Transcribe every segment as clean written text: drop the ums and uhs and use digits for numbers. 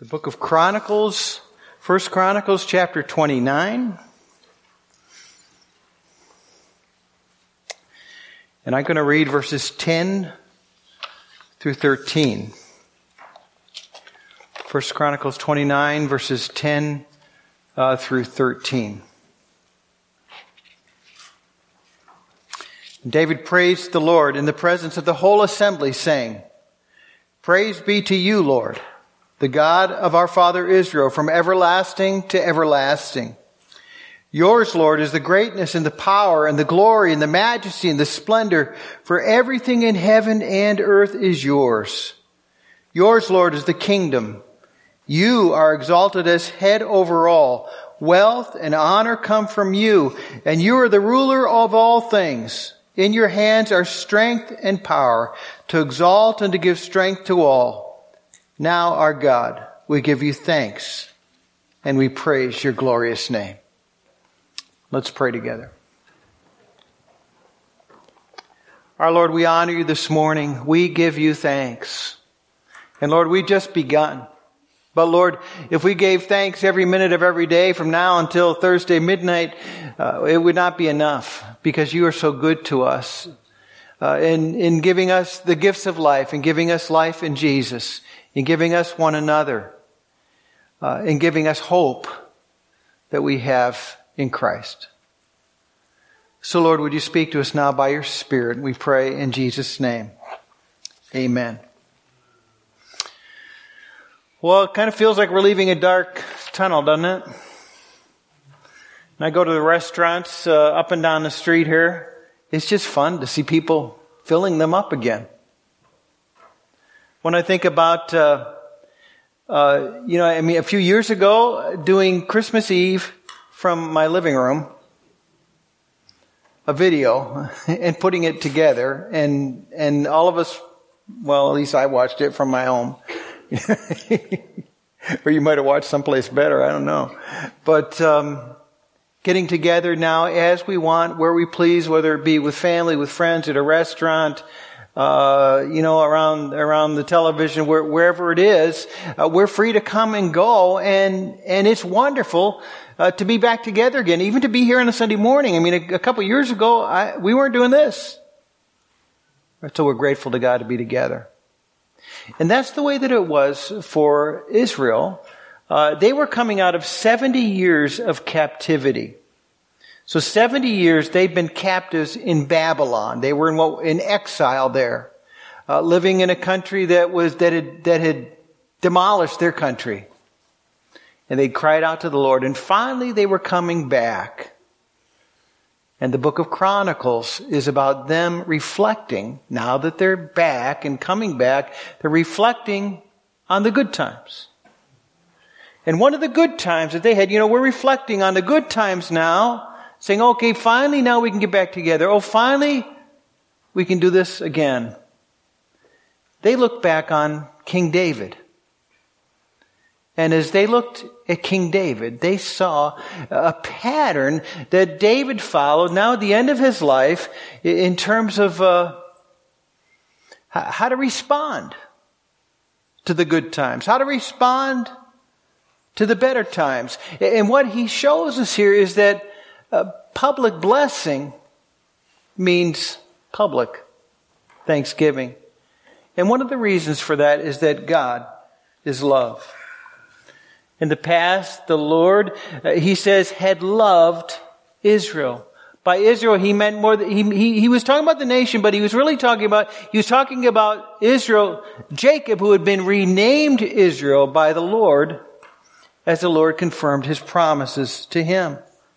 The book of Chronicles, 1 Chronicles chapter 29. And I'm going to read verses 10 through 13. 1 Chronicles 29, verses 10 through 13. David praised the Lord in the presence of the whole assembly, saying, "Praise be to you, Lord, the God of our father Israel, from everlasting to everlasting. Yours, Lord, is the greatness and the power and the glory and the majesty and the splendor, for everything in heaven and earth is yours. Yours, Lord, is the kingdom. You are exalted as head over all. Wealth and honor come from you, and you are the ruler of all things. In your hands are strength and power to exalt and to give strength to all. Now, our God, we give you thanks and we praise your glorious name." Let's pray together. Our Lord, we honor you this morning. We give you thanks. And Lord, we've just begun. But Lord, if we gave thanks every minute of every day from now until Thursday midnight, it would not be enough, because you are so good to us in giving us the gifts of life, and giving us life in Jesus, in giving us one another, in giving us hope that we have in Christ. So Lord, would you speak to us now by your Spirit? We pray in Jesus' name. Amen. Well, it kind of feels like we're leaving a dark tunnel, doesn't it? And I go to the restaurants up and down the street here. It's just fun to see people filling them up again. When I think about, a few years ago, doing Christmas Eve from my living room, a video, and putting it together, and all of us, well, at least I watched it from my home. Or you might have watched someplace better, I don't know. But getting together now as we want, where we please, whether it be with family, with friends, at a restaurant, around the television, wherever it is, we're free to come and go, and it's wonderful to be back together again, even to be here on a Sunday morning. I mean, a couple years ago, we weren't doing this. So we're grateful to God to be together. And that's the way that it was for Israel. They were coming out of 70 years of captivity. So 70 years they'd been captives in Babylon. They were in exile there, living in a country that had demolished their country. And they cried out to the Lord, and finally they were coming back. And the book of Chronicles is about them reflecting, now that they're back and coming back, they're reflecting on the good times. And one of the good times that they had, we're reflecting on the good times now, saying, okay, finally now we can get back together. Oh, finally we can do this again. They looked back on King David. And as they looked at King David, they saw a pattern that David followed now at the end of his life in terms of how to respond to the good times, how to respond to the better times. And what he shows us here is that public blessing means public thanksgiving. And one of the reasons for that is that God is love. In the past, the Lord, he says, had loved Israel. By Israel, he meant more than, he was talking about the nation, but he was talking about Israel, Jacob, who had been renamed Israel by the Lord as the Lord confirmed his promises to him.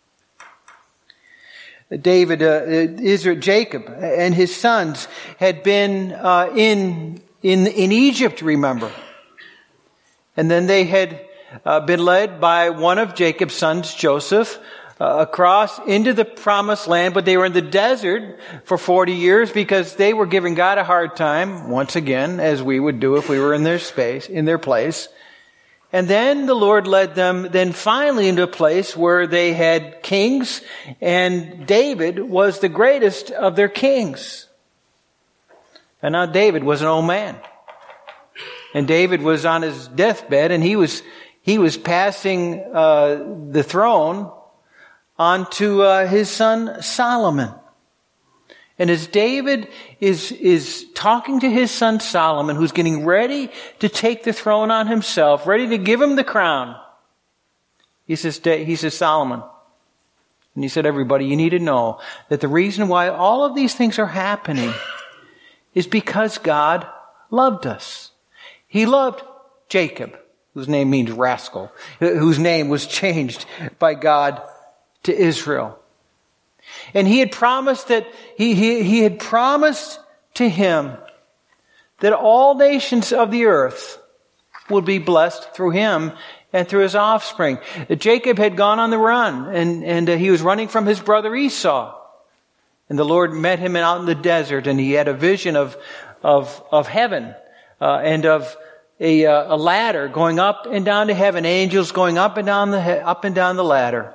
Jacob and his sons had been in Egypt, remember. And then they had been led by one of Jacob's sons, Joseph, across into the promised land, but they were in the desert for 40 years because they were giving God a hard time, once again, as we would do if we were in their place. And then the Lord led them then finally into a place where they had kings, and David was the greatest of their kings. And now David was an old man. And David was on his deathbed, and he was passing the throne on to his son Solomon. And as David is talking to his son Solomon, who's getting ready to take the throne on himself, ready to give him the crown, he says, Solomon, and he said, everybody, you need to know that the reason why all of these things are happening is because God loved us. He loved Jacob, whose name means rascal, whose name was changed by God to Israel. And he had promised that he had promised to him that all nations of the earth would be blessed through him and through his offspring. Jacob had gone on the run, and he was running from his brother Esau. And the Lord met him out in the desert, and he had a vision of heaven and of a ladder going up and down to heaven, angels going up and down the ladder.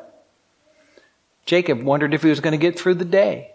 Jacob wondered if he was going to get through the day.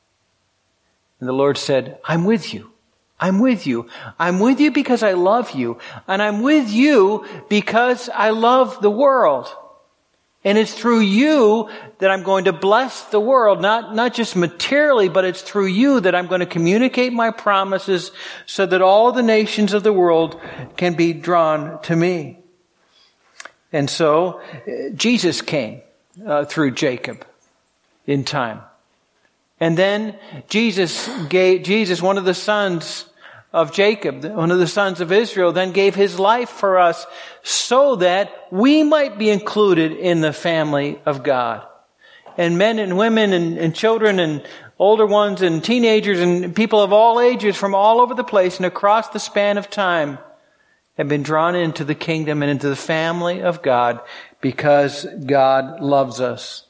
And the Lord said, I'm with you. I'm with you. I'm with you because I love you. And I'm with you because I love the world. And it's through you that I'm going to bless the world, not just materially, but it's through you that I'm going to communicate my promises so that all the nations of the world can be drawn to me. And so Jesus came through Jacob in time. And then Jesus, one of the sons of Jacob, one of the sons of Israel, then gave his life for us so that we might be included in the family of God. And men and women and children and older ones and teenagers and people of all ages from all over the place and across the span of time have been drawn into the kingdom and into the family of God because God loves us.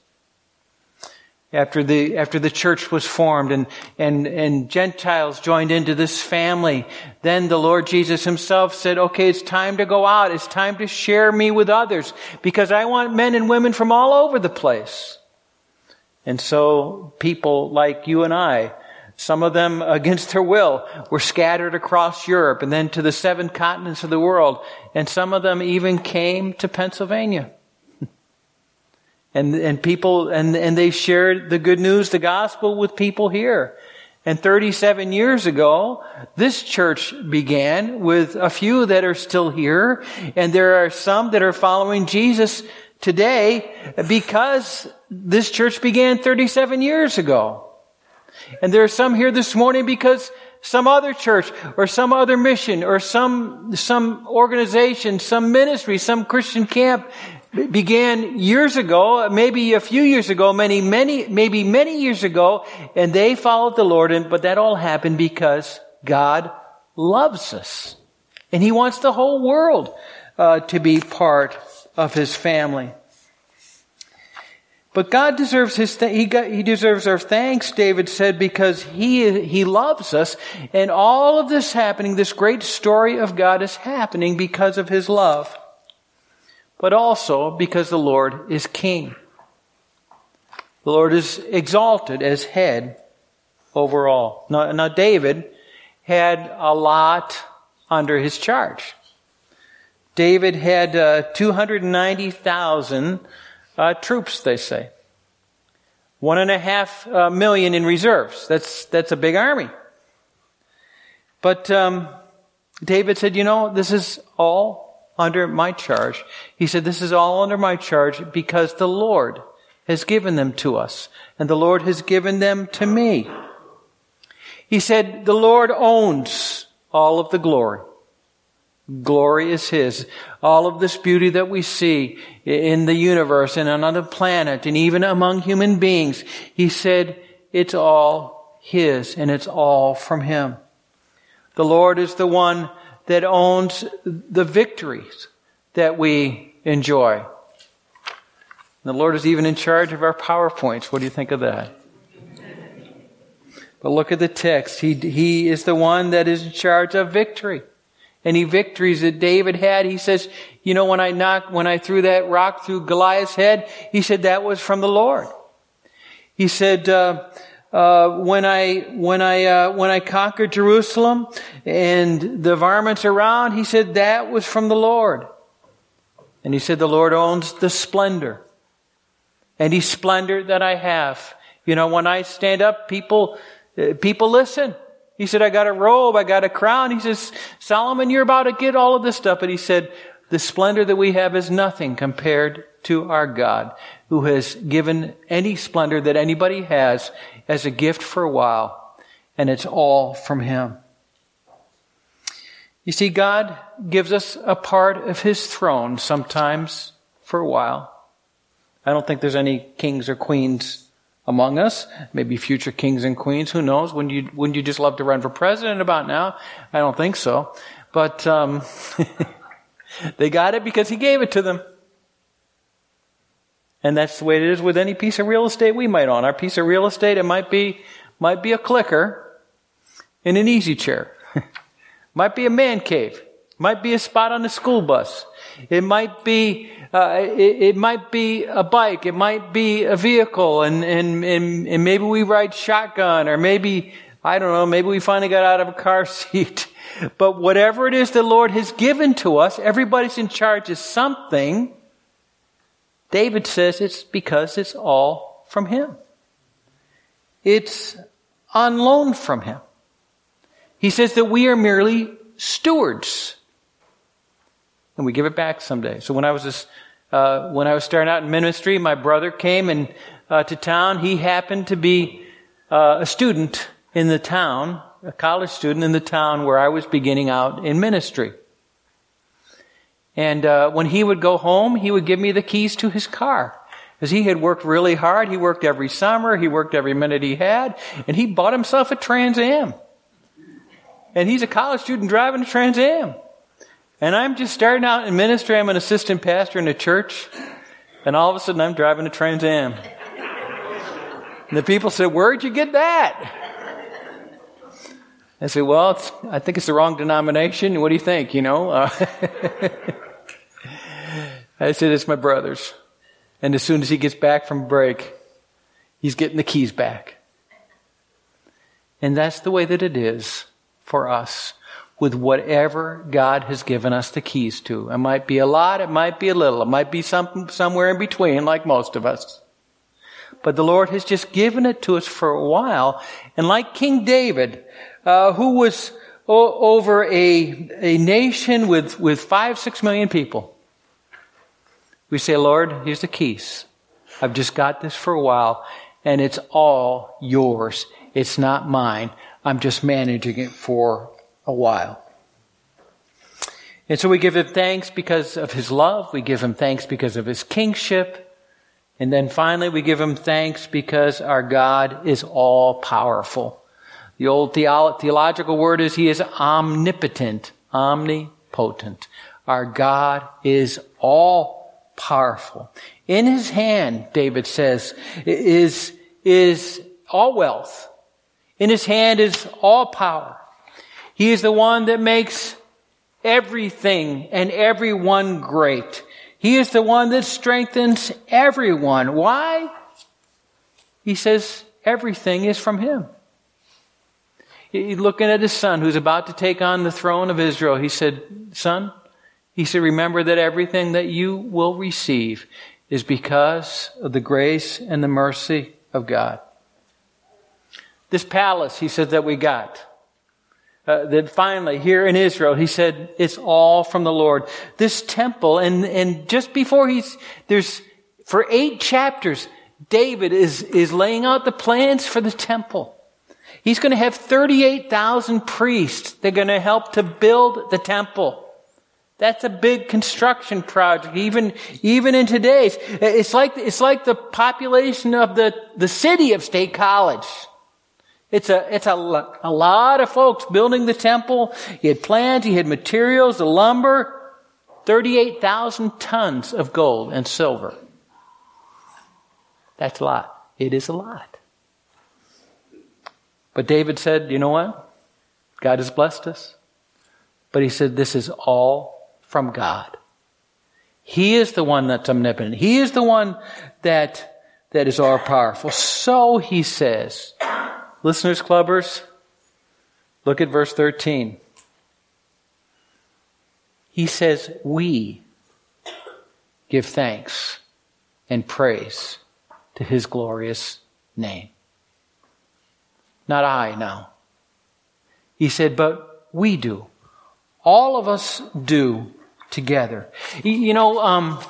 After the church was formed and Gentiles joined into this family, then the Lord Jesus himself said, okay, it's time to go out. It's time to share me with others because I want men and women from all over the place. And so people like you and I, some of them against their will, were scattered across Europe and then to the 7 continents of the world. And some of them even came to Pennsylvania. And people, and they shared the good news, the gospel with people here. And 37 years ago, this church began with a few that are still here. And there are some that are following Jesus today because this church began 37 years ago. And there are some here this morning because some other church or some other mission or some organization, some ministry, some Christian camp began years ago, maybe a few years ago, maybe many years ago, and they followed the Lord. But that all happened because God loves us. And He wants the whole world to be part of His family. But God deserves He deserves our thanks, David said, because He loves us. And all of this happening, this great story of God is happening because of His love. But also because the Lord is King. The Lord is exalted as head over all. Now David had a lot under his charge. David had 290,000 troops, they say. 1.5 million in reserves. That's a big army. But David said, this is all under my charge. He said, this is all under my charge because the Lord has given them to us. And the Lord has given them to me. He said, the Lord owns all of the glory. Glory is His. All of this beauty that we see in the universe and on the planet and even among human beings, He said, it's all His and it's all from Him. The Lord is the one that owns the victories that we enjoy. The Lord is even in charge of our PowerPoints. What do you think of that? But look at the text. He is the one that is in charge of victory. Any victories that David had, he says, when I threw that rock through Goliath's head, he said that was from the Lord. He said, when I conquered Jerusalem and the varmints around, he said, that was from the Lord. And he said, the Lord owns the splendor. Any splendor that I have. You know, when I stand up, people listen. He said, I got a robe, I got a crown. He says, Solomon, you're about to get all of this stuff. But he said, the splendor that we have is nothing compared to our God, who has given any splendor that anybody has as a gift for a while. And it's all from Him. You see, God gives us a part of His throne sometimes for a while. I don't think there's any kings or queens among us. Maybe future kings and queens. Who knows? Wouldn't you just love to run for president about now? I don't think so. But they got it because He gave it to them. And that's the way it is with any piece of real estate we might own. Our piece of real estate, it might be a clicker in an easy chair. Might be a man cave. Might be a spot on the school bus. It might be a bike. It might be a vehicle, and maybe we ride shotgun, or maybe, I don't know, maybe we finally got out of a car seat. But whatever it is the Lord has given to us, everybody's in charge of something. David says it's because it's all from Him. It's on loan from Him. He says that we are merely stewards. And we give it back someday. So when I was starting out in ministry, my brother came to town. He happened to be a student in the town, a college student in the town where I was beginning out in ministry. And when he would go home, he would give me the keys to his car. Because he had worked really hard. He worked every summer. He worked every minute he had. And he bought himself a Trans Am. And he's a college student driving a Trans Am. And I'm just starting out in ministry. I'm an assistant pastor in a church. And all of a sudden, I'm driving a Trans Am. And the people said, where'd you get that? I said, well, I think it's the wrong denomination. What do you think, I said, it's my brother's. And as soon as he gets back from break, he's getting the keys back. And that's the way that it is for us with whatever God has given us the keys to. It might be a lot, it might be a little, it might be somewhere in between, like most of us. But the Lord has just given it to us for a while. And like King David, who was over a nation with 5-6 million people, we say, Lord, here's the keys. I've just got this for a while, and it's all yours. It's not mine. I'm just managing it for a while. And so we give Him thanks because of His love. We give Him thanks because of His kingship. And then finally, we give Him thanks because our God is all powerful. The old theological word is He is omnipotent, omnipotent. Our God is all powerful. In His hand, David says, is all wealth. In His hand is all power. He is the one that makes everything and everyone great. He is the one that strengthens everyone. Why? He says everything is from Him. He's looking at His son who's about to take on the throne of Israel. He said, son, He said, remember that everything that you will receive is because of the grace and the mercy of God. This palace, He said, that we got, that finally here in Israel, He said, it's all from the Lord. This temple, and just before for 8 chapters, David is laying out the plans for the temple. He's going to have 38,000 priests. They're going to help to build the temple. That's a big construction project, even in today's. It's like the population of the city of State College. It's a lot of folks building the temple. He had plans, he had materials, the lumber, 38,000 tons of gold and silver. That's a lot. It is a lot. But David said, you know what? God has blessed us. But he said, this is all from God. He is the one that's omnipotent. He is the one that is all powerful. So he says, listeners, clubbers, look at verse 13. He says, we give thanks and praise to His glorious name. Not I now. He said, but we do. All of us do together. You know,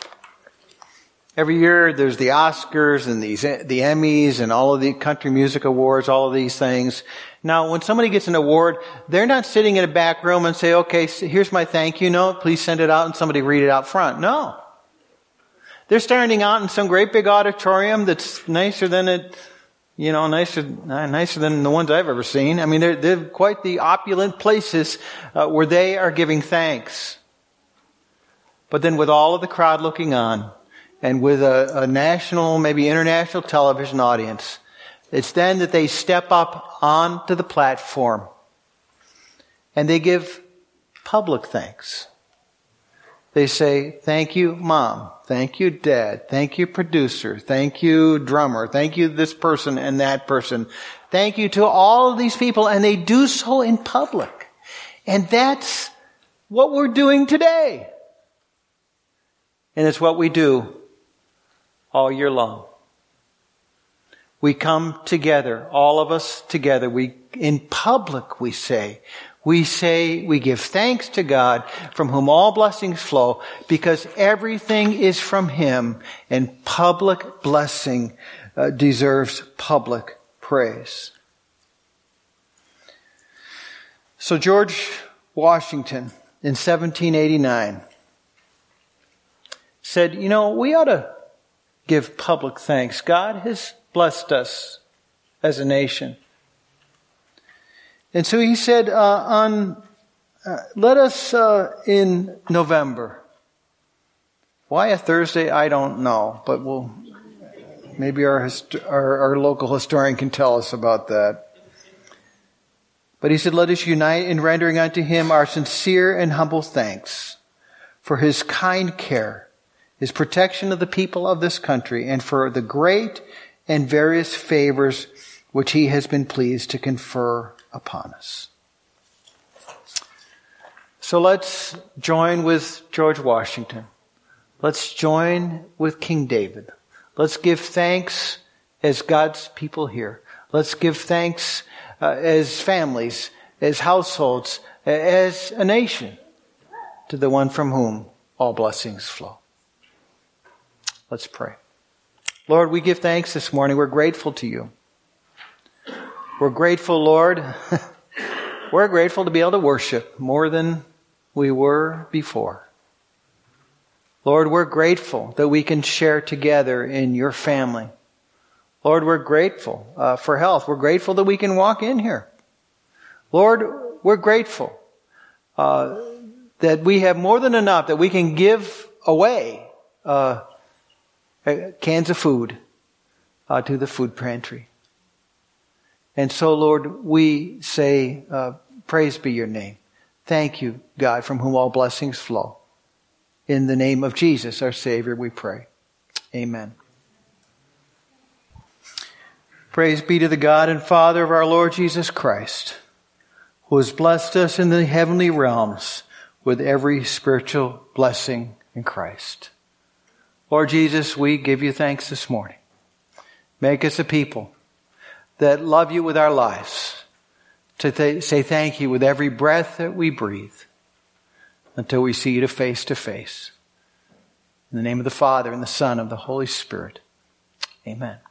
every year there's the Oscars and the Emmys and all of the country music awards, all of these things. Now, when somebody gets an award, they're not sitting in a back room and say, okay, here's my thank you note. Please send it out and somebody read it out front. No. They're standing out in some great big auditorium that's nicer than nicer than the ones I've ever seen. I mean, they're quite the opulent places where they are giving thanks. But then with all of the crowd looking on, and with a national, maybe international television audience, it's then that they step up onto the platform and they give public thanks. They say, thank you, Mom. Thank you, Dad. Thank you, producer. Thank you, drummer. Thank you, this person and that person. Thank you to all of these people. And they do so in public. And that's what we're doing today. And it's what we do all year long. We come together, all of us together. In public we give thanks to God from whom all blessings flow, because everything is from Him, and public blessing deserves public praise. So George Washington in 1789 said, we ought to give public thanks. God has blessed us as a nation. And so he said, let us in November. Why a Thursday? I don't know, but maybe our local historian can tell us about that. But he said, let us unite in rendering unto Him our sincere and humble thanks for His kind care, His protection of the people of this country, and for the great and various favors which He has been pleased to confer upon us. So let's join with George Washington. Let's join with King David. Let's give thanks as God's people here. Let's give thanks as families, as households, as a nation to the one from whom all blessings flow. Let's pray. Lord, we give thanks this morning. We're grateful to You. We're grateful, Lord. We're grateful to be able to worship more than we were before. Lord, we're grateful that we can share together in Your family. Lord, we're grateful for health. We're grateful that we can walk in here. Lord, we're grateful that we have more than enough, that we can give away cans of food to the food pantry. And so, Lord, we say, praise be Your name. Thank You, God, from whom all blessings flow. In the name of Jesus, our Savior, we pray. Amen. Praise be to the God and Father of our Lord Jesus Christ, who has blessed us in the heavenly realms with every spiritual blessing in Christ. Lord Jesus, we give You thanks this morning. Make us a people that love You with our lives, to say thank You with every breath that we breathe, until we see You face to face. In the name of the Father, and the Son, and the Holy Spirit. Amen.